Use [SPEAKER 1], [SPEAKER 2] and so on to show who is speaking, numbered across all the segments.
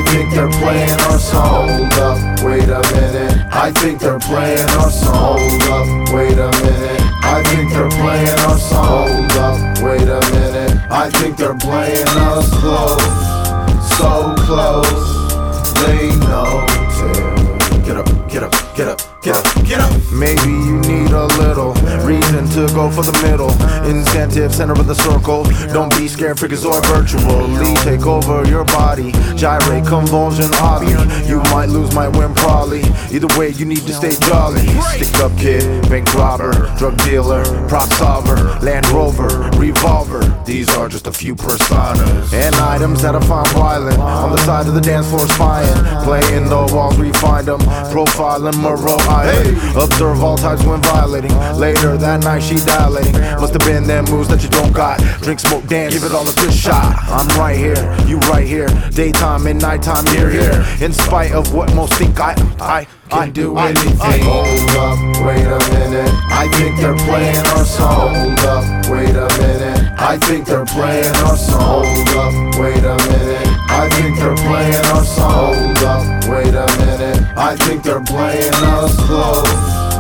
[SPEAKER 1] think they're playing our song. Hold up, wait a minute. I think they're playing our song. Hold up, wait a minute. I think they're playing our song. Hold up, wait a minute. I think they're playing us close, so close. They know to get up, get up, get up, get up, get up. Maybe you need a little reason to go for the middle. Incentive, center of the circle. Don't be scared, freakazoid virtually take over your body. Gyrate, convulsion, oddly. You might lose, might win, probably. Either way, you need to stay jolly. Stick up kid, bank robber, drug dealer, prop solver, Land Rover, revolver. These are just a few personas and items that I find violent. On the side of the dance floor spying, playing the walls, we find them, profiling Moreau Island. Observe all types when violating. Later that night she dilating. Must have been them moves that you don't got. Drink, smoke, dance, give it all a good shot. I'm right here, you right here. Daytime and nighttime, you're here. In spite of what most think I can do anything. Hold up, wait a minute. I think they're playing our song. Hold up, wait a minute. I think they're playing our song. Hold up, wait a minute. I think they're playing our song. Hold up, wait a minute. I think they're playing us close,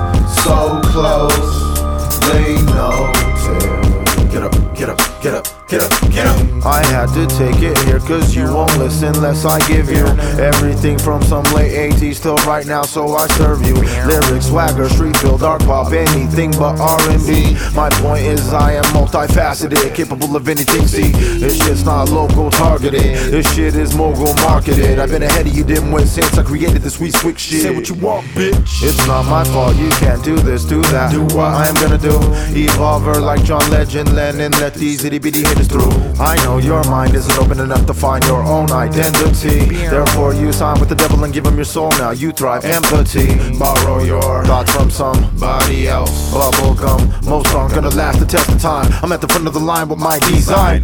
[SPEAKER 1] so close. They know to get up, get up, get up, get up, get up. I had to take it here cause you won't listen unless I give you everything from some late 80s till right now, so I serve you lyrics, swagger, street feel, dark pop, anything but R&B. My point is I am multifaceted, capable of anything. See, this shit's not local targeted, this shit is mogul marketed. I've been ahead of you dimwit since I created this sweet switch shit. Say what you want, bitch. It's not my fault, you can't do this, do that. Do what I am gonna do. Evolver like John Legend, Lennon, let these itty bitty hitters through. I know your mind isn't open enough to find your own identity. Therefore you sign with the devil and give him your soul. Now you thrive, empathy. Borrow your thoughts from somebody else. Bubblegum, most aren't gonna last the test of time. I'm at the front of the line with my design.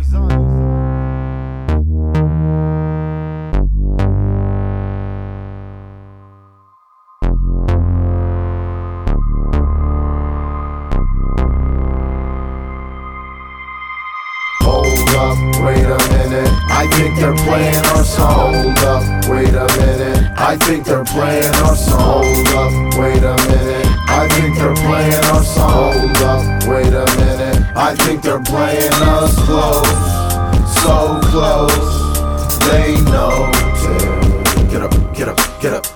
[SPEAKER 1] Hold up, wait a minute. I think they're playing our song. Hold up, wait a minute. I think they're playing our song. Hold up, wait a minute. I think they're playing our song. Hold up, wait a minute. I think they're playing us close, so close. They know to get up, get up, get up.